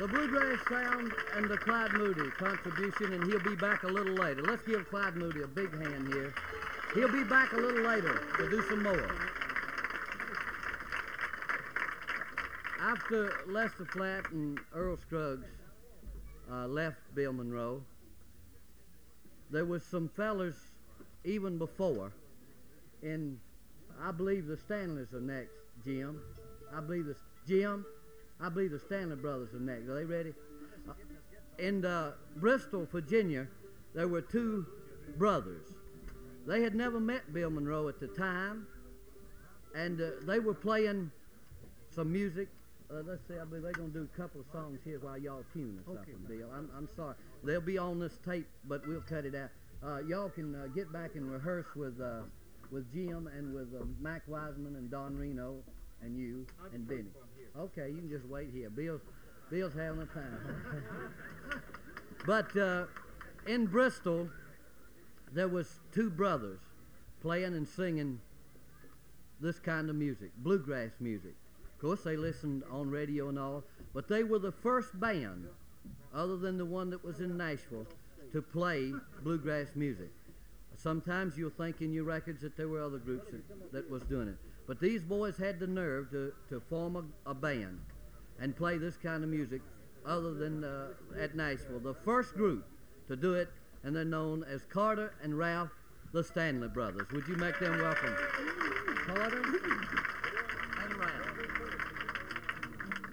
the bluegrass sound and the Clyde Moody contribution, and he'll be back a little later. Let's give Clyde Moody a big hand here. He'll be back a little later to do some more. After Lester Flatt and Earl Scruggs left Bill Monroe, there was some fellers even before, and I believe the Stanleys are next, Jim. I believe the Stanley brothers are next. Are they ready? In Bristol, Virginia, there were two brothers. They had never met Bill Monroe at the time, and they were playing some music. Let's see, I believe they're going to do a couple of songs here while y'all tune or something, Bill. I'm sorry. They'll be on this tape, but we'll cut it out. Y'all can get back and rehearse with Jim and with Mac Wiseman and Don Reno and you and Benny. Okay, you can just wait here. Bill's having a time. But in Bristol, there was two brothers playing and singing this kind of music, bluegrass music. Of course, they listened on radio and all, but they were the first band, other than the one that was in Nashville, to play bluegrass music. Sometimes you'll think in your records that there were other groups that was doing it. But these boys had the nerve to form a band and play this kind of music other than at Nashville. The first group to do it, and they're known as Carter and Ralph, the Stanley Brothers. Would you make them welcome? Carter